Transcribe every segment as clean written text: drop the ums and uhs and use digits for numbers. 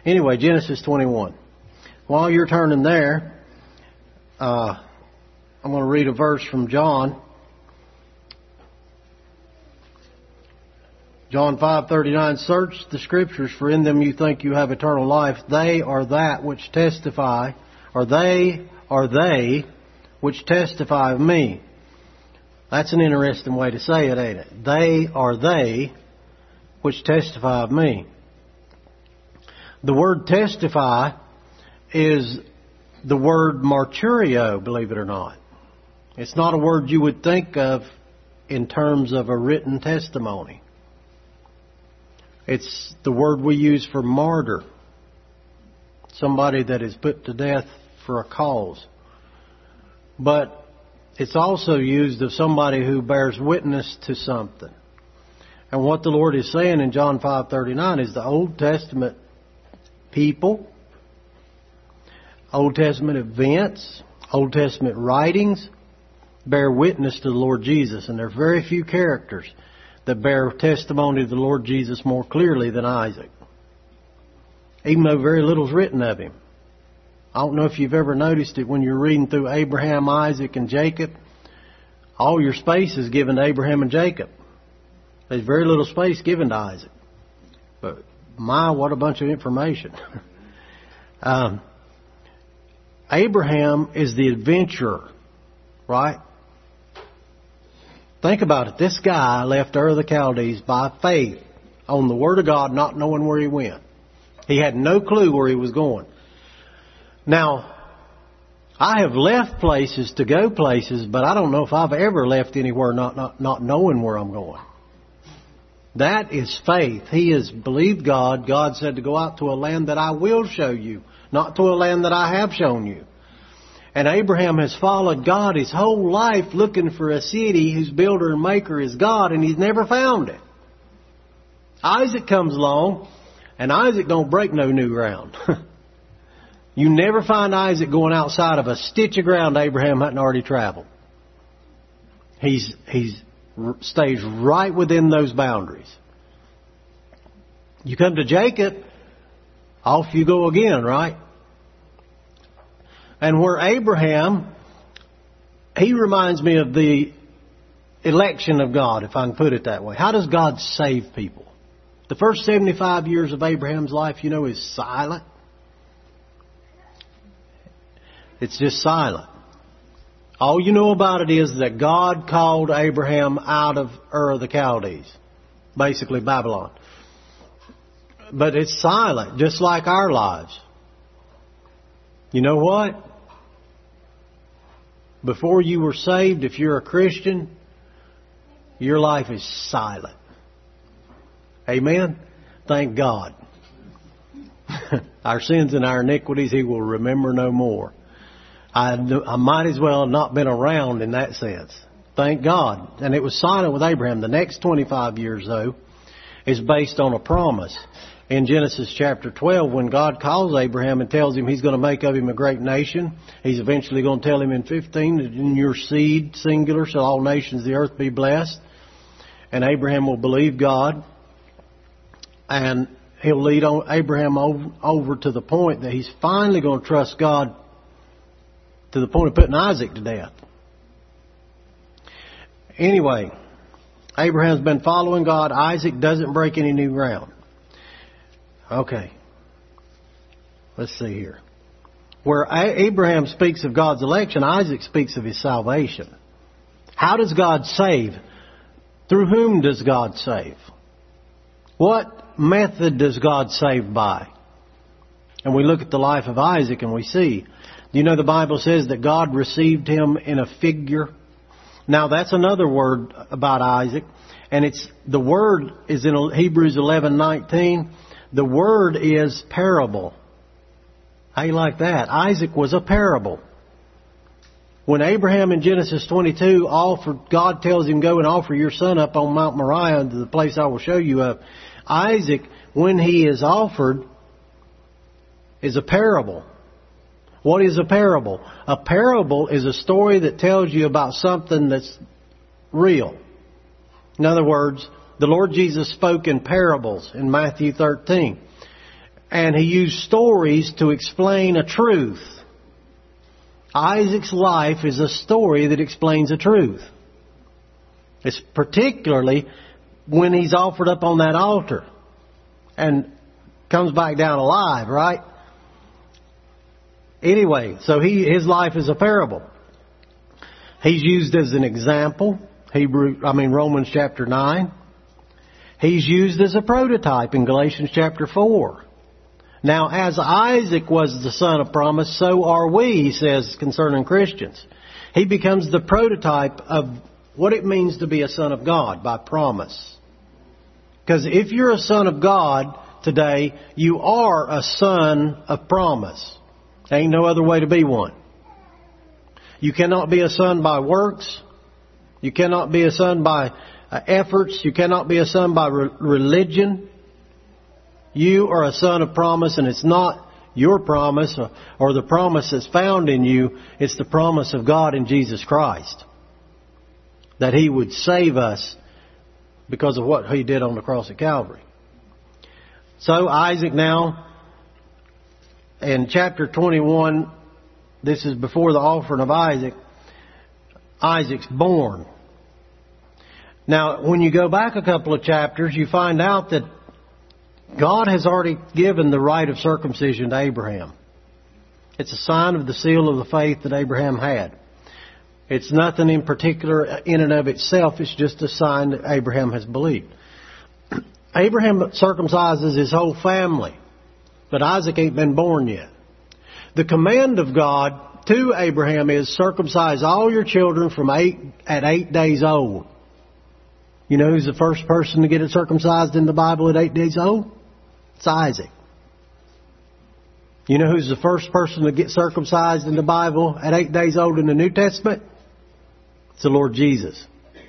Anyway, Genesis 21. While you're turning there, I'm going to read a verse from John. John 5:39, search the Scriptures, for in them you think you have eternal life. They are that which testify, or they are they which testify of me. That's an interesting way to say it, ain't it? They are they which testify of me. The word testify is the word marturio, believe it or not. It's not a word you would think of in terms of a written testimony. It's the word we use for martyr. Somebody that is put to death for a cause. But it's also used of somebody who bears witness to something. And what the Lord is saying in John 5:39 is the Old Testament people, Old Testament events, Old Testament writings bear witness to the Lord Jesus. And there are very few characters that bear testimony to the Lord Jesus more clearly than Isaac. Even though very little is written of him. I don't know if you've ever noticed it when you're reading through Abraham, Isaac, and Jacob. All your space is given to Abraham and Jacob. There's very little space given to Isaac. But my, what a bunch of information. Abraham is the adventurer, right? Think about it. This guy left Ur of the Chaldees by faith on the Word of God, not knowing where he went. He had no clue where he was going. Now, I have left places to go places, but I don't know if I've ever left anywhere not knowing where I'm going. That is faith. He has believed God. God said to go out to a land that I will show you, not to a land that I have shown you. And Abraham has followed God his whole life looking for a city whose builder and maker is God, and he's never found it. Isaac comes along, and Isaac don't break no new ground. You never find Isaac going outside of a stitch of ground Abraham hadn't already traveled. He stays right within those boundaries. You come to Jacob, off you go again, right? And where Abraham, he reminds me of the election of God, if I can put it that way. How does God save people? The first 75 years of Abraham's life, you know, is silent. It's just silent. All you know about it is that God called Abraham out of Ur of the Chaldees, basically Babylon. But it's silent, just like our lives. You know what? Before you were saved, if you're a Christian, your life is silent. Amen? Thank God. Our sins and our iniquities He will remember no more. I might as well have not been around in that sense. Thank God. And it was silent with Abraham. The next 25 years, though, is based on a promise. In Genesis chapter 12, when God calls Abraham and tells him He's going to make of him a great nation, He's eventually going to tell him in 15 that in your seed, singular, shall all nations of the earth be blessed. And Abraham will believe God. And He'll lead Abraham over to the point that he's finally going to trust God to the point of putting Isaac to death. Anyway, Abraham's been following God. Isaac doesn't break any new ground. Okay. Let's see here. Where Abraham speaks of God's election, Isaac speaks of His salvation. How does God save? Through whom does God save? What method does God save by? And we look at the life of Isaac and we see, you know, the Bible says that God received him in a figure. Now that's another word about Isaac, and the word is in Hebrews 11:19. The word is parable. How you like that? Isaac was a parable. When Abraham in Genesis 22 God tells him, go and offer your son up on Mount Moriah to the place I will show you of. Isaac, when he is offered, is a parable. What is a parable? A parable is a story that tells you about something that's real. In other words, the Lord Jesus spoke in parables in Matthew 13. and he used stories to explain a truth. Isaac's life is a story that explains a truth. It's particularly when he's offered up on that altar and comes back down alive, right? Anyway, so his life is a parable. He's used as an example. Romans chapter 9. He's used as a prototype in Galatians chapter 4. Now, as Isaac was the son of promise, so are we, he says concerning Christians. He becomes the prototype of what it means to be a son of God by promise. Because if you're a son of God today, you are a son of promise. There ain't no other way to be one. You cannot be a son by works. You cannot be a son by efforts. You cannot be a son by religion. You are a son of promise, and it's not your promise or the promise that's found in you. It's the promise of God in Jesus Christ, that He would save us because of what He did on the cross at Calvary. So Isaac now, in chapter 21, this is before the offering of Isaac, Isaac's born. Now, when you go back a couple of chapters, you find out that God has already given the rite of circumcision to Abraham. It's a sign of the seal of the faith that Abraham had. It's nothing in particular in and of itself. It's just a sign that Abraham has believed. Abraham circumcises his whole family, but Isaac ain't been born yet. The command of God to Abraham is circumcise all your children at 8 days old. You know who's the first person to get it circumcised in the Bible at 8 days old? It's Isaac. You know who's the first person to get circumcised in the Bible at 8 days old in the New Testament? It's the Lord Jesus.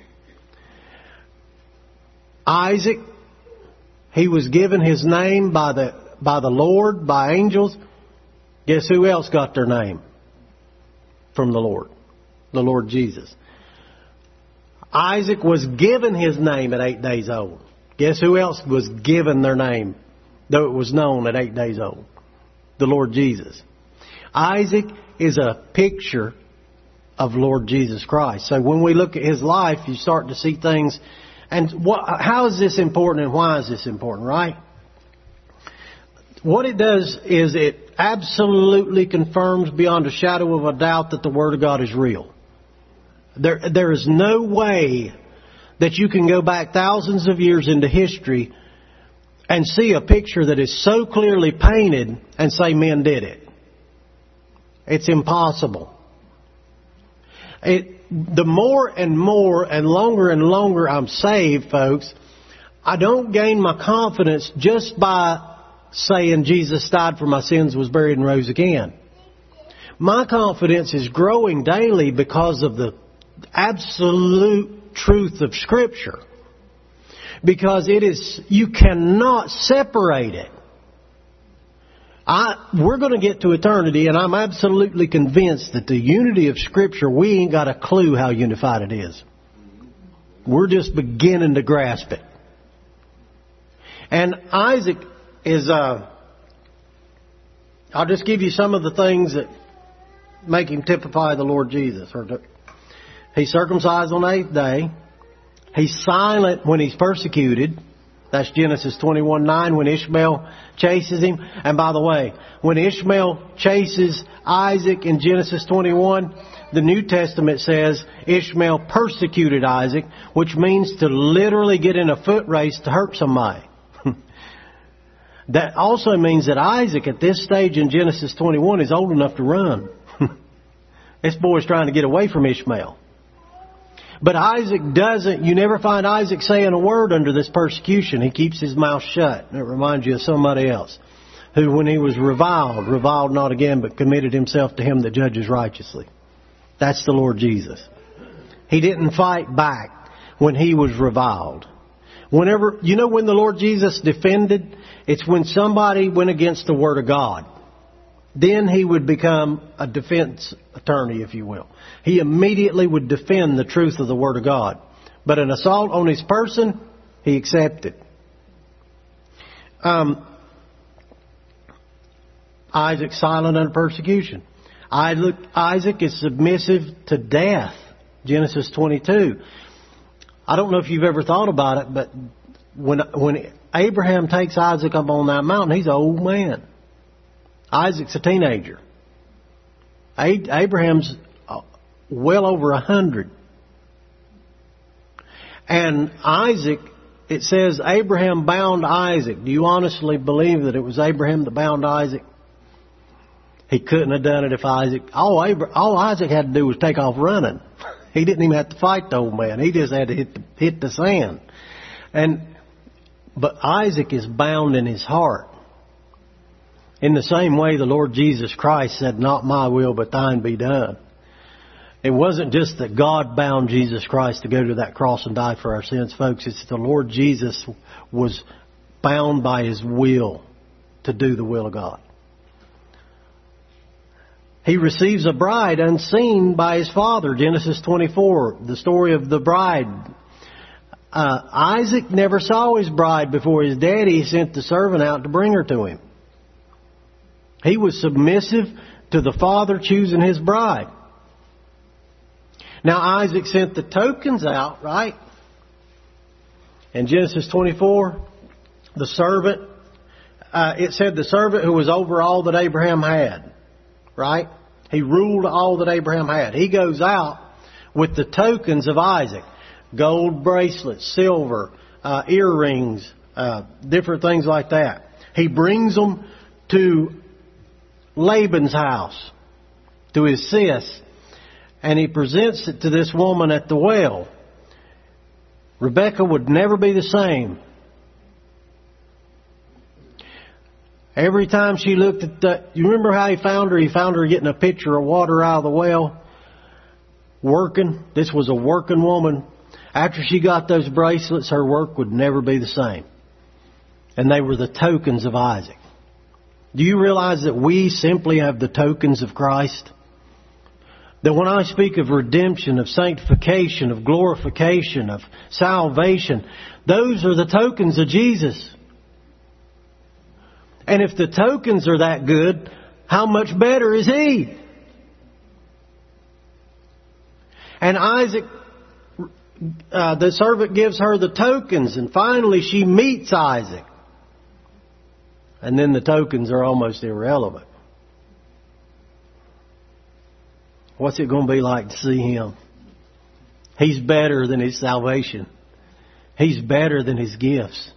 Isaac, he was given his name by the Lord, by angels. Guess who else got their name from the Lord? The Lord Jesus. Isaac was given his name at 8 days old. Guess who else was given their name, though it was known at 8 days old? The Lord Jesus. Isaac is a picture of Lord Jesus Christ. So when we look at his life, you start to see things. And how is this important and why is this important, right? What it does is it absolutely confirms beyond a shadow of a doubt that the Word of God is real. There is no way that you can go back thousands of years into history and see a picture that is so clearly painted and say men did it. It's impossible. The more and more and longer I'm saved, folks, I don't gain my confidence just by saying Jesus died for my sins, was buried, and rose again. My confidence is growing daily because of the absolute truth of Scripture. Because you cannot separate it. We're going to get to eternity, and I'm absolutely convinced that the unity of Scripture, we ain't got a clue how unified it is. We're just beginning to grasp it. And Isaac is, I'll just give you some of the things that make him typify the Lord Jesus. He's circumcised on the 8th day. He's silent when he's persecuted. That's Genesis 21:9 when Ishmael chases him. And by the way, when Ishmael chases Isaac in Genesis 21, the New Testament says Ishmael persecuted Isaac, which means to literally get in a foot race to hurt somebody. That also means that Isaac at this stage in Genesis 21 is old enough to run. This boy's trying to get away from Ishmael. But Isaac doesn't, you never find Isaac saying a word under this persecution. He keeps his mouth shut. It reminds you of somebody else who, when he was reviled not again, but committed himself to him that judges righteously. That's the Lord Jesus. He didn't fight back when he was reviled. When the Lord Jesus defended, it's when somebody went against the Word of God. Then he would become a defense attorney, if you will. He immediately would defend the truth of the Word of God. But an assault on his person, he accepted. Isaac silent under persecution. Isaac is submissive to death. Genesis 22. I don't know if you've ever thought about it, but when Abraham takes Isaac up on that mountain, he's an old man. Isaac's a teenager. Abraham's well over 100. And Isaac, it says Abraham bound Isaac. Do you honestly believe that it was Abraham that bound Isaac? He couldn't have done it if Isaac... All Isaac had to do was take off running. He didn't even have to fight the old man. He just had to hit the sand. But Isaac is bound in his heart. In the same way the Lord Jesus Christ said, "Not my will, but thine be done." It wasn't just that God bound Jesus Christ to go to that cross and die for our sins, folks. It's the Lord Jesus was bound by His will to do the will of God. He receives a bride unseen by his father. Genesis 24, the story of the bride. Isaac never saw his bride before his daddy sent the servant out to bring her to him. He was submissive to the father choosing his bride. Now Isaac sent the tokens out, right? In Genesis 24, the servant, it said the servant who was over all that Abraham had. Right? He ruled all that Abraham had. He goes out with the tokens of Isaac. Gold bracelets, silver, earrings, different things like that. He brings them to Laban's house, to his sis, and he presents it to this woman at the well. Rebekah would never be the same. Every time she looked at that, you remember how he found her? He found her getting a pitcher of water out of the well, working. This was a working woman. After she got those bracelets, her work would never be the same. And they were the tokens of Isaac. Do you realize that we simply have the tokens of Christ? That when I speak of redemption, of sanctification, of glorification, of salvation, those are the tokens of Jesus. And if the tokens are that good, how much better is He? And Isaac, the servant gives her the tokens, and finally she meets Isaac. And then the tokens are almost irrelevant. What's it going to be like to see Him? He's better than His salvation. He's better than His gifts.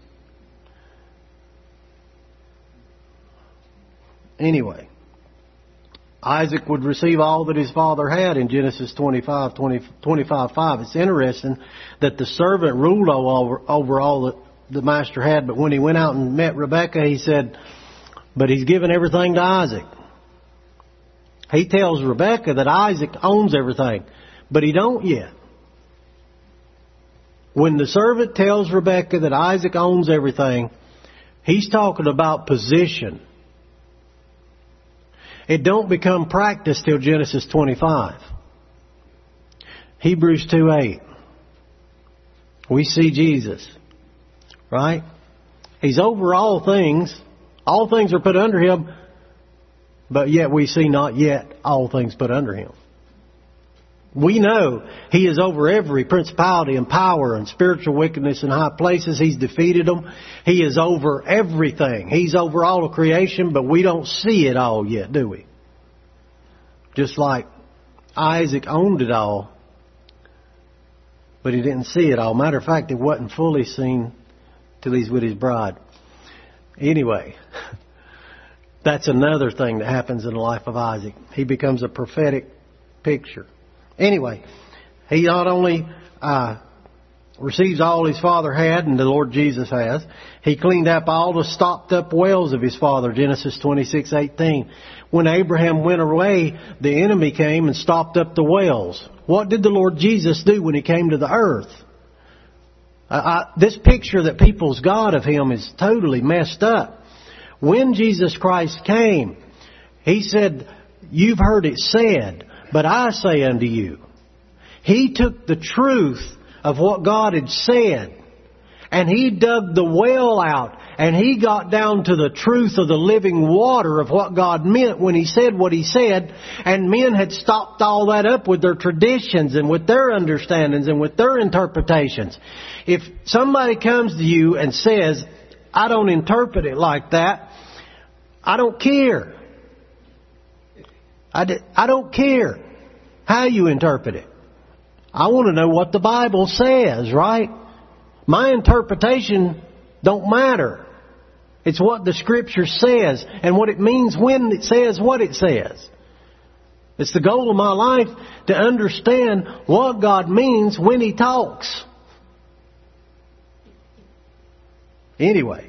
Anyway, Isaac would receive all that his father had in Genesis 25:5. It's interesting that the servant ruled over all that the master had, but when he went out and met Rebekah, he said, but he's given everything to Isaac. He tells Rebekah that Isaac owns everything, but he don't yet. When the servant tells Rebekah that Isaac owns everything, he's talking about position. It don't become practice till Genesis 25. Hebrews 2:8. We see Jesus. Right? He's over all things. All things are put under Him. But yet we see not yet all things put under Him. We know He is over every principality and power and spiritual wickedness in high places. He's defeated them. He is over everything. He's over all of creation, but we don't see it all yet, do we? Just like Isaac owned it all, but he didn't see it all. Matter of fact, it wasn't fully seen till he's with his bride. Anyway, that's another thing that happens in the life of Isaac. He becomes a prophetic picture. Anyway, he not only receives all his father had, and the Lord Jesus has, he cleaned up all the stopped up wells of his father, Genesis 26:18. When Abraham went away, the enemy came and stopped up the wells. What did the Lord Jesus do when He came to the earth? This picture that people's got of Him is totally messed up. When Jesus Christ came, He said, "You've heard it said, but I say unto you." He took the truth of what God had said, and He dug the well out, and he got down to the truth of the living water of what God meant when He said what He said, and men had stopped all that up with their traditions and with their understandings and with their interpretations. If somebody comes to you and says, I don't interpret it like that, I don't care. I don't care how you interpret it. I want to know what the Bible says, right? My interpretation don't matter. It's what the Scripture says and what it means when it says what it says. It's the goal of my life to understand what God means when He talks. Anyway,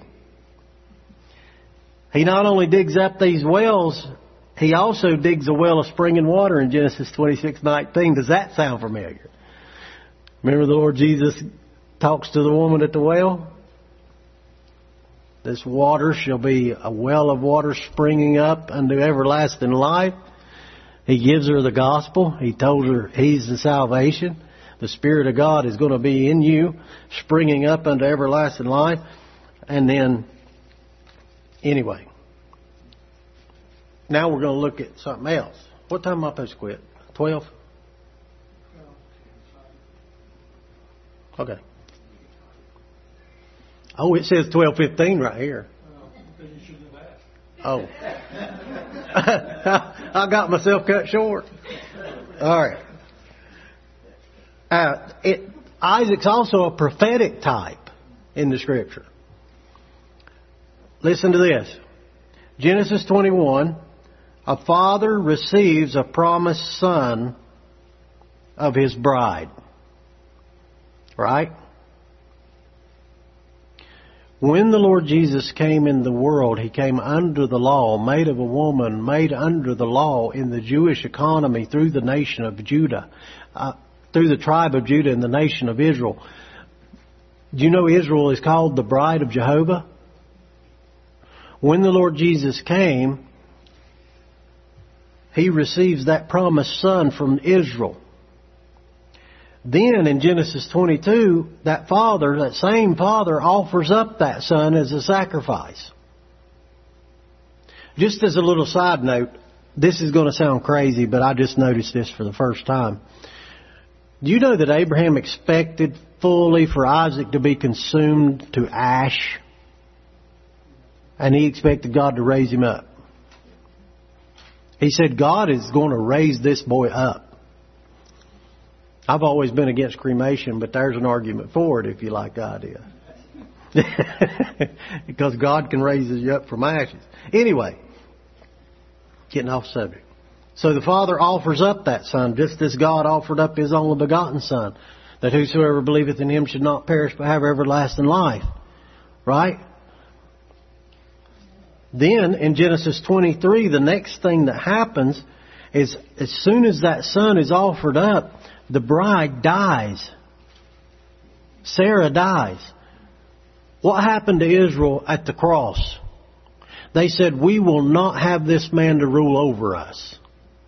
He not only digs up these wells, He also digs a well of springing water in Genesis 26:19. Does that sound familiar? Remember the Lord Jesus talks to the woman at the well? This water shall be a well of water springing up unto everlasting life. He gives her the gospel. He told her He's the salvation. The Spirit of God is going to be in you, springing up unto everlasting life. And then, anyway, now we're going to look at something else. What time am I supposed to quit? 12? Okay. Oh, it says 12:15 right here. Oh. I got myself cut short. All right. Isaac's also a prophetic type in the Scripture. Listen to this. Genesis 21. A father receives a promised son of his bride. Right? When the Lord Jesus came in the world, He came under the law, made of a woman, made under the law in the Jewish economy through the nation of Judah, through the tribe of Judah and the nation of Israel. Do you know Israel is called the bride of Jehovah? When the Lord Jesus came, He receives that promised son from Israel. Then in Genesis 22, that same father offers up that son as a sacrifice. Just as a little side note, this is going to sound crazy, but I just noticed this for the first time. Do you know that Abraham expected fully for Isaac to be consumed to ash? And he expected God to raise him up. He said, God is going to raise this boy up. I've always been against cremation, but there's an argument for it if you like the idea. Because God can raise you up from ashes. Anyway, getting off subject. So the Father offers up that Son, just as God offered up His only begotten Son, that whosoever believeth in Him should not perish but have everlasting life. Right? Then in Genesis 23, the next thing that happens is as soon as that Son is offered up, the bride dies. Sarah dies. What happened to Israel at the cross? They said, we will not have this man to rule over us.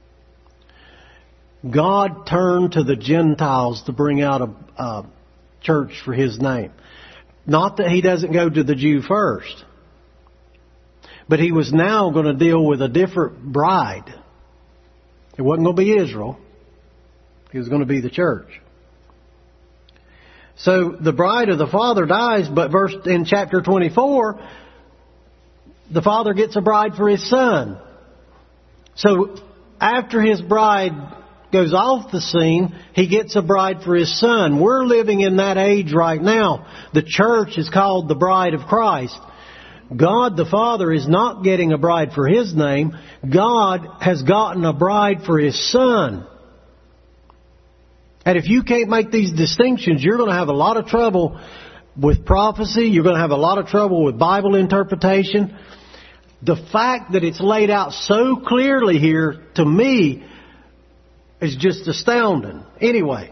God turned to the Gentiles to bring out a church for His name. Not that He doesn't go to the Jew first. But He was now going to deal with a different bride. It wasn't going to be Israel. It was going to be the church. So the bride of the Father dies, but in chapter 24, the Father gets a bride for His Son. So after His bride goes off the scene, He gets a bride for His Son. We're living in that age right now. The church is called the bride of Christ. God the Father is not getting a bride for His name. God has gotten a bride for His Son. And if you can't make these distinctions, you're going to have a lot of trouble with prophecy. You're going to have a lot of trouble with Bible interpretation. The fact that it's laid out so clearly here, to me, is just astounding. Anyway,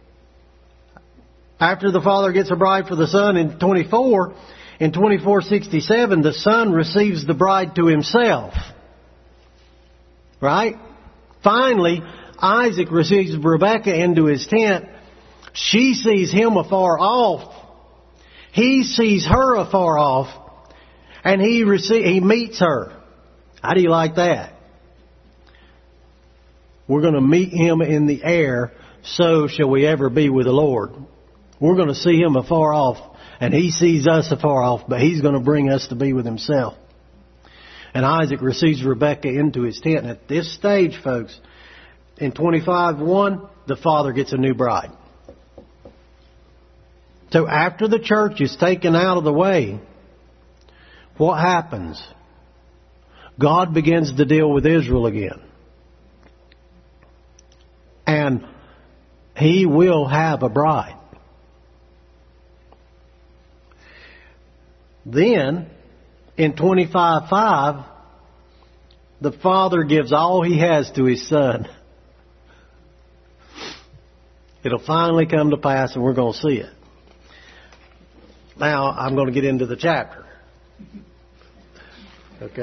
after the Father gets a bride for the Son in 24, in 24:67, the Son receives the bride to Himself. Right? Finally, Isaac receives Rebekah into his tent. She sees him afar off. He sees her afar off. And he meets her. How do you like that? We're going to meet him in the air, so shall we ever be with the Lord. We're going to see him afar off, and he sees us afar off, but he's going to bring us to be with himself. And Isaac receives Rebekah into his tent. And at this stage, folks, in 25:1, the father gets a new bride. So after the church is taken out of the way, what happens? God begins to deal with Israel again. And he will have a bride. Then, in 25:5, the father gives all he has to his son. It'll finally come to pass, and we're going to see it. Now, I'm going to get into the chapter. Okay?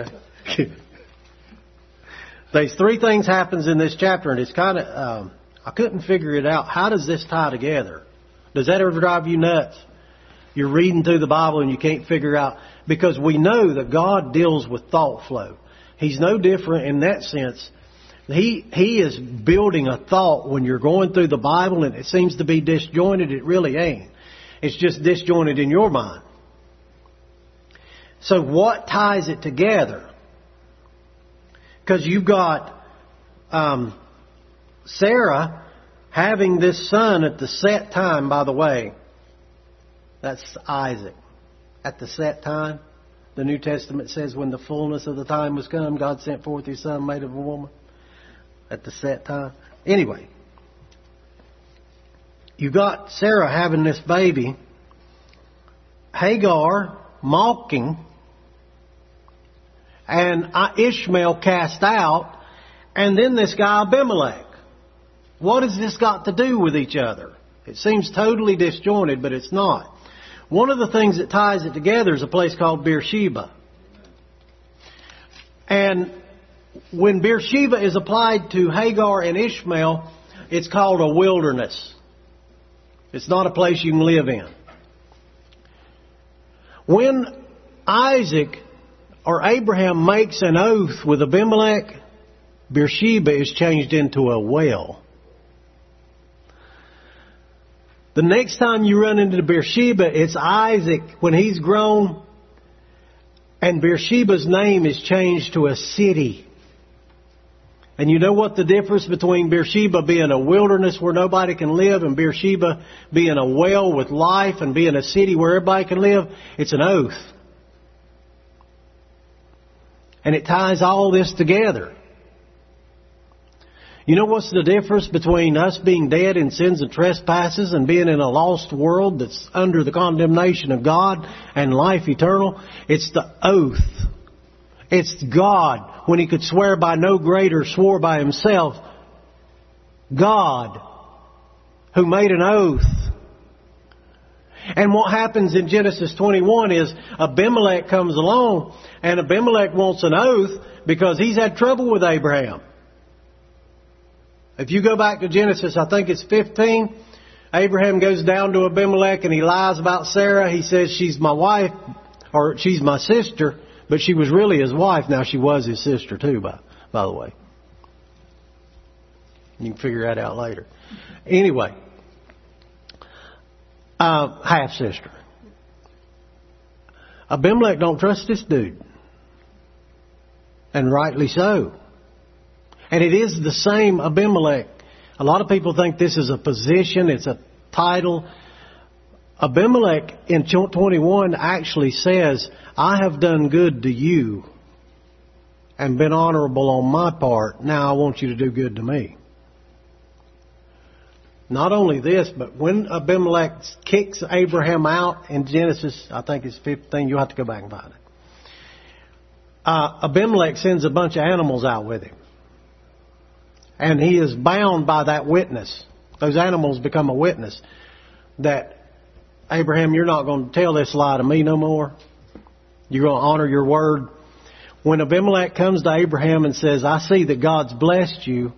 There's three things happens in this chapter, and it's kind of, I couldn't figure it out. How does this tie together? Does that ever drive you nuts? You're reading through the Bible and you can't figure out, because we know that God deals with thought flow. He's no different in that sense. He is building a thought when you're going through the Bible and it seems to be disjointed. It really ain't. It's just disjointed in your mind. So what ties it together? Because you've got Sarah having this son at the set time, by the way. That's Isaac. At the set time. The New Testament says when the fullness of the time was come, God sent forth his son made of a woman. At the set time. Anyway. You got Sarah having this baby. Hagar mocking. And Ishmael cast out. And then this guy Abimelech. What has this got to do with each other? It seems totally disjointed, but it's not. One of the things that ties it together is a place called Beersheba. And when Beersheba is applied to Hagar and Ishmael, it's called a wilderness. It's not a place you can live in. When Isaac or Abraham makes an oath with Abimelech, Beersheba is changed into a well. The next time you run into Beersheba, it's Isaac when he's grown, and Beersheba's name is changed to a city. And you know what the difference between Beersheba being a wilderness where nobody can live and Beersheba being a well with life and being a city where everybody can live? It's an oath. And it ties all this together. You know what's the difference between us being dead in sins and trespasses and being in a lost world that's under the condemnation of God and life eternal? It's the oath. It's God, when he could swear by no greater, swore by himself. God, who made an oath. And what happens in Genesis 21 is Abimelech comes along, and Abimelech wants an oath because he's had trouble with Abraham. If you go back to Genesis, I think it's 15, Abraham goes down to Abimelech and he lies about Sarah. He says she's my wife, or she's my sister, but she was really his wife. Now she was his sister too, by the way. You can figure that out later. Anyway, half sister. Abimelech don't trust this dude. And rightly so. And it is the same Abimelech. A lot of people think this is a position, it's a title. Abimelech in 21 actually says, I have done good to you and been honorable on my part. Now I want you to do good to me. Not only this, but when Abimelech kicks Abraham out in Genesis, I think it's 15, you'll have to go back and find it. Abimelech sends a bunch of animals out with him. And he is bound by that witness. Those animals become a witness that, Abraham, you're not going to tell this lie to me no more. You're going to honor your word. When Abimelech comes to Abraham and says, I see that God's blessed you.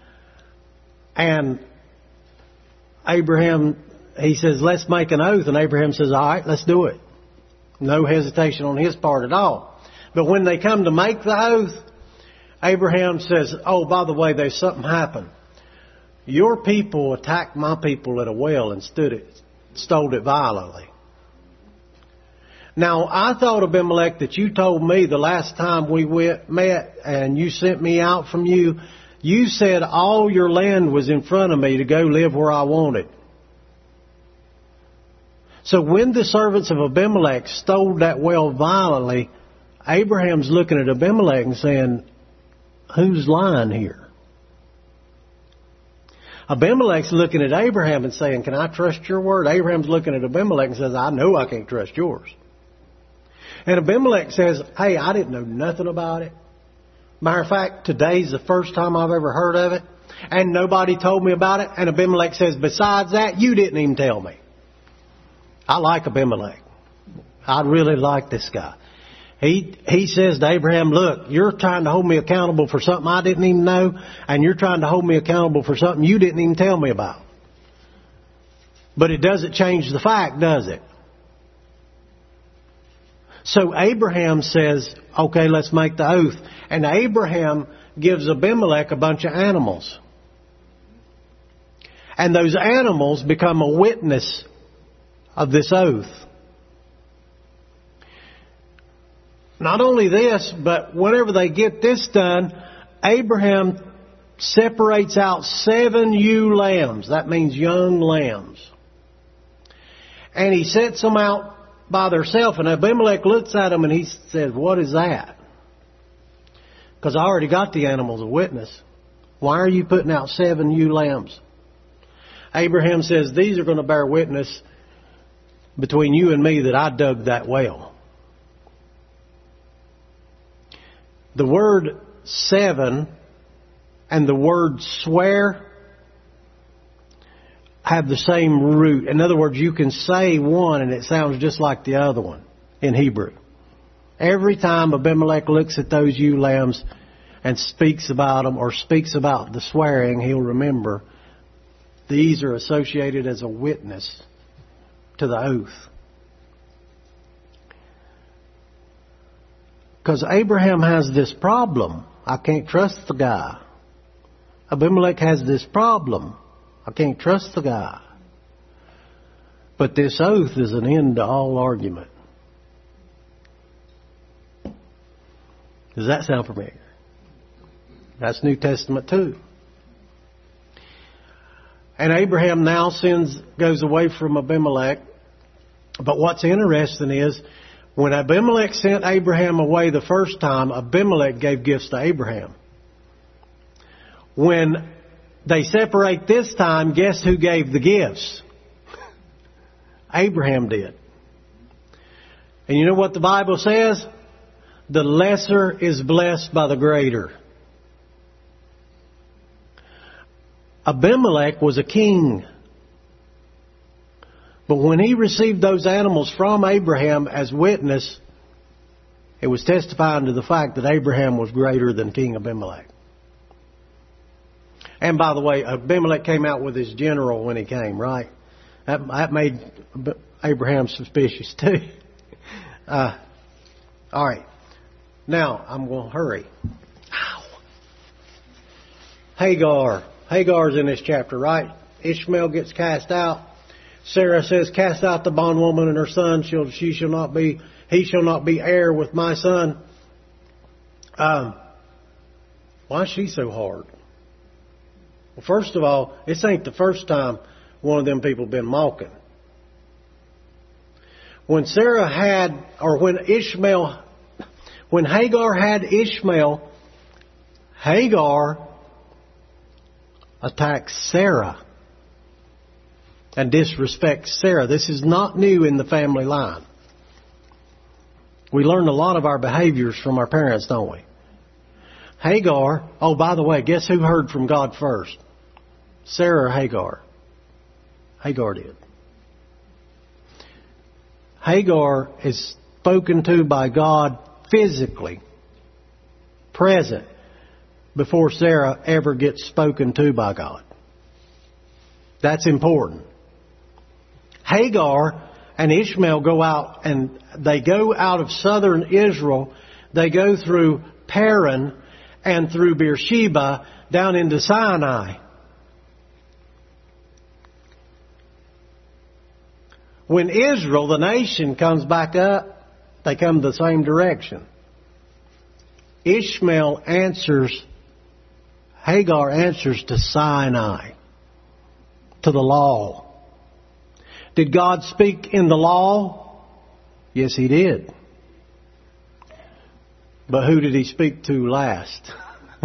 And Abraham, he says, let's make an oath. And Abraham says, all right, let's do it. No hesitation on his part at all. But when they come to make the oath, Abraham says, oh, by the way, there's something happened. Your people attacked my people at a well and stole it violently. Now, I thought, Abimelech, that you told me the last time we met and you sent me out from you, you said all your land was in front of me to go live where I wanted. So when the servants of Abimelech stole that well violently, Abraham's looking at Abimelech and saying, who's lying here? Abimelech's looking at Abraham and saying, can I trust your word? Abraham's looking at Abimelech and says, I know I can't trust yours. And Abimelech says, hey, I didn't know nothing about it. Matter of fact, today's the first time I've ever heard of it. And nobody told me about it. And Abimelech says, besides that, you didn't even tell me. I like Abimelech. I really like this guy. He says to Abraham, look, you're trying to hold me accountable for something I didn't even know, and you're trying to hold me accountable for something you didn't even tell me about. But it doesn't change the fact, does it? So Abraham says, okay, let's make the oath. And Abraham gives Abimelech a bunch of animals. And those animals become a witness of this oath. Not only this, but whenever they get this done, Abraham separates out 7 ewe lambs. That means young lambs. And he sets them out by themselves. And Abimelech looks at them and he says, what is that? Because I already got the animals a witness. Why are you putting out 7 ewe lambs? Abraham says, these are going to bear witness between you and me that I dug that well. The word 7 and the word swear have the same root. In other words, you can say one and it sounds just like the other one in Hebrew. Every time Abimelech looks at those ewe lambs and speaks about them or speaks about the swearing, he'll remember these are associated as a witness to the oath. Because Abraham has this problem. I can't trust the guy. Abimelech has this problem. I can't trust the guy. But this oath is an end to all argument. Does that sound familiar? That's New Testament too. And Abraham now goes away from Abimelech. But what's interesting is, when Abimelech sent Abraham away the first time, Abimelech gave gifts to Abraham. When they separate this time, guess who gave the gifts? Abraham did. And you know what the Bible says? The lesser is blessed by the greater. Abimelech was a king. But when he received those animals from Abraham as witness, it was testifying to the fact that Abraham was greater than King Abimelech. And by the way, Abimelech came out with his general when he came, right? That made Abraham suspicious too. All right. Now, I'm going to hurry. Ow. Hagar's in this chapter, right? Ishmael gets cast out. Sarah says, cast out the bondwoman and her son. He shall not be heir with my son. Why is she so hard? Well, first of all, this ain't the first time one of them people been mocking. When Hagar had Ishmael, Hagar attacks Sarah and disrespects Sarah. This is not new in the family line. We learn a lot of our behaviors from our parents, don't we? Hagar, oh, by the way, guess who heard from God first? Sarah or Hagar? Hagar did. Hagar is spoken to by God physically, present, before Sarah ever gets spoken to by God. That's important. Hagar and Ishmael go out, and they go out of southern Israel. They go through Paran and through Beersheba down into Sinai. When Israel, the nation, comes back up, they come the same direction. Ishmael answers, Hagar answers to Sinai, to the law. Did God speak in the law? Yes, He did. But who did He speak to last?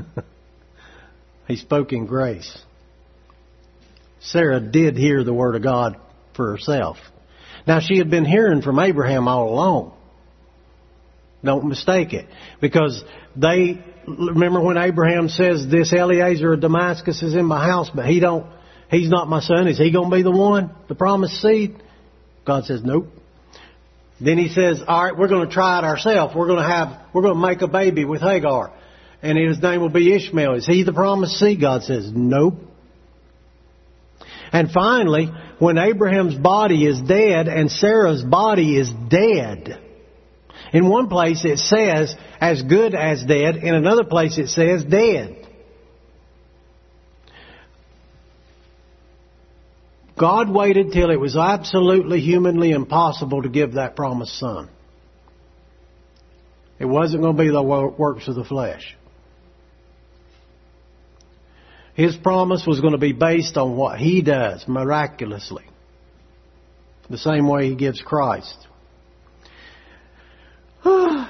He spoke in grace. Sarah did hear the Word of God for herself. Now, she had been hearing from Abraham all along. Don't mistake it. Because remember when Abraham says, this Eliezer of Damascus is in my house, but he's not my son. Is he going to be the one, the promised seed? God says, nope. Then He says, all right, we're going to try it ourselves. We're going to make a baby with Hagar. And his name will be Ishmael. Is he the promised seed? God says, nope. And finally, when Abraham's body is dead and Sarah's body is dead, in one place it says, as good as dead. In another place it says, dead. God waited till it was absolutely humanly impossible to give that promised son. It wasn't going to be the works of the flesh. His promise was going to be based on what He does miraculously. The same way He gives Christ. So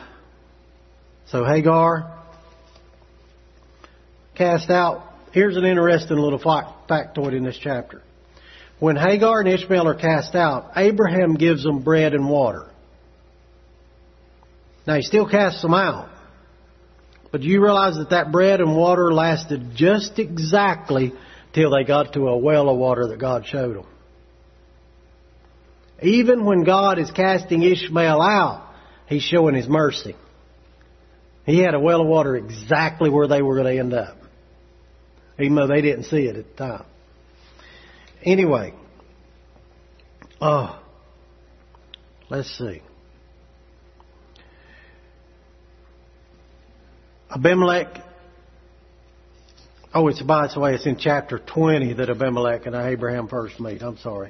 Hagar cast out. Here's an interesting little factoid in this chapter. When Hagar and Ishmael are cast out, Abraham gives them bread and water. Now He still casts them out. But do you realize that bread and water lasted just exactly till they got to a well of water that God showed them? Even when God is casting Ishmael out, He's showing His mercy. He had a well of water exactly where they were going to end up, even though they didn't see it at the time. Anyway, let's see. Abimelech. By the way, it's in chapter 20 that Abimelech and Abraham first meet. I'm sorry.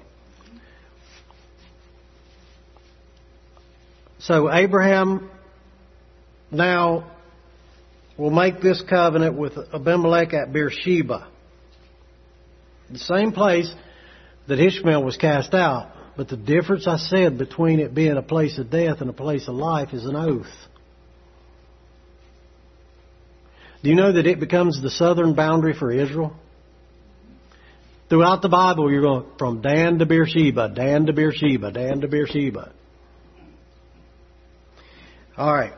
So Abraham now will make this covenant with Abimelech at Beersheba. The same place that Ishmael was cast out. But the difference, I said, between it being a place of death and a place of life is an oath. Do you know that it becomes the southern boundary for Israel? Throughout the Bible, you're going from Dan to Beersheba, Dan to Beersheba, Dan to Beersheba. All right.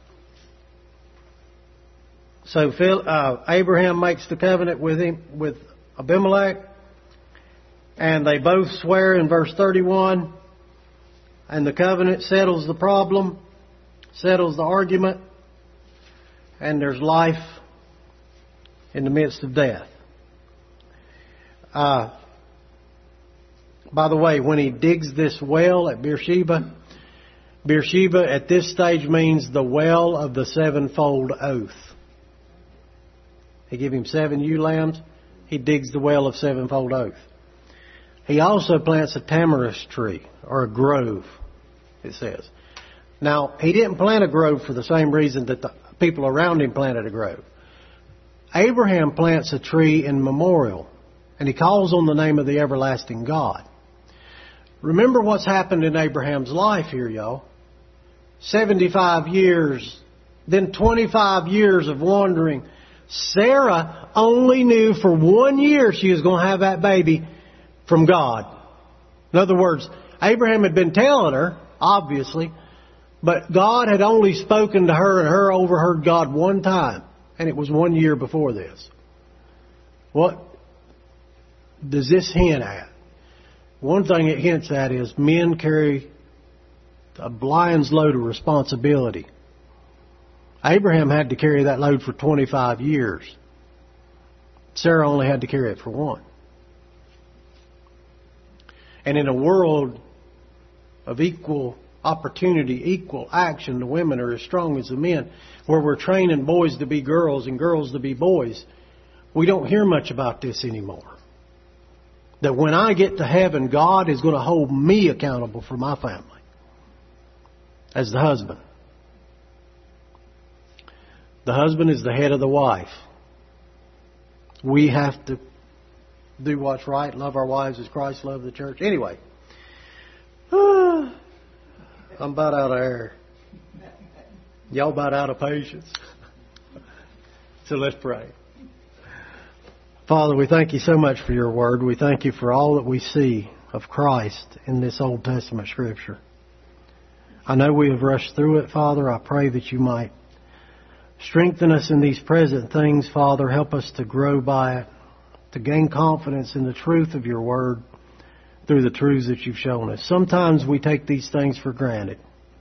So Abraham makes the covenant with Abimelech, and they both swear in verse 31, and the covenant settles the problem, settles the argument, and there's life in the midst of death. By the way, when he digs this well at Beersheba, Beersheba at this stage means the well of the sevenfold oath. They give him 7 ewe lambs. He digs the well of sevenfold oath. He also plants a tamarisk tree, or a grove, it says. Now, he didn't plant a grove for the same reason that the people around him planted a grove. Abraham plants a tree in memorial, and he calls on the name of the everlasting God. Remember what's happened in Abraham's life here, y'all. 75 years, then 25 years of wandering. Sarah only knew for 1 year she was going to have that baby from God. In other words, Abraham had been telling her, obviously, but God had only spoken to her, and her overheard God one time. And it was 1 year before this. What does this hint at? One thing it hints at is men carry a lion's load of responsibility. Abraham had to carry that load for 25 years. Sarah only had to carry it for 1. And in a world of equal opportunity, equal action. The women are as strong as the men, where we're training boys to be girls and girls to be boys. We don't hear much about this anymore. That when I get to heaven, God is going to hold me accountable for my family as the husband. The husband is the head of the wife. We have to do what's right, love our wives as Christ loved the church. Anyway, I'm about out of air. Y'all about out of patience. So let's pray. Father, we thank you so much for your word. We thank you for all that we see of Christ in this Old Testament Scripture. I know we have rushed through it, Father. I pray that you might strengthen us in these present things, Father. Help us to grow by it, to gain confidence in the truth of your word through the truths that you've shown us. Sometimes we take these things for granted.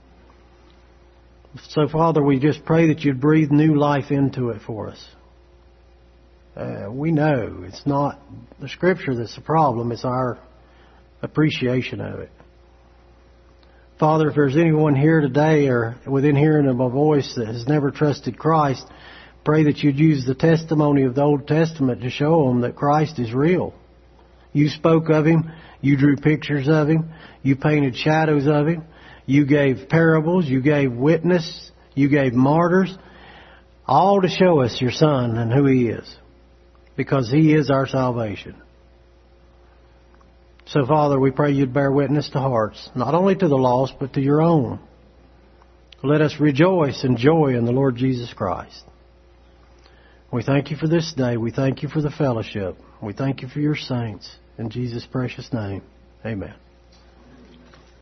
So, Father, we just pray that you'd breathe new life into it for us. We know it's not the Scripture that's the problem. It's our appreciation of it. Father, if there's anyone here today or within hearing of my voice that has never trusted Christ, pray that you'd use the testimony of the Old Testament to show them that Christ is real. You spoke of Him. You drew pictures of Him. You painted shadows of Him. You gave parables. You gave witness. You gave martyrs. All to show us your Son and who He is. Because He is our salvation. So, Father, we pray you'd bear witness to hearts, not only to the lost, but to your own. Let us rejoice and joy in the Lord Jesus Christ. We thank you for this day. We thank you for the fellowship. We thank you for your saints. In Jesus' precious name, amen.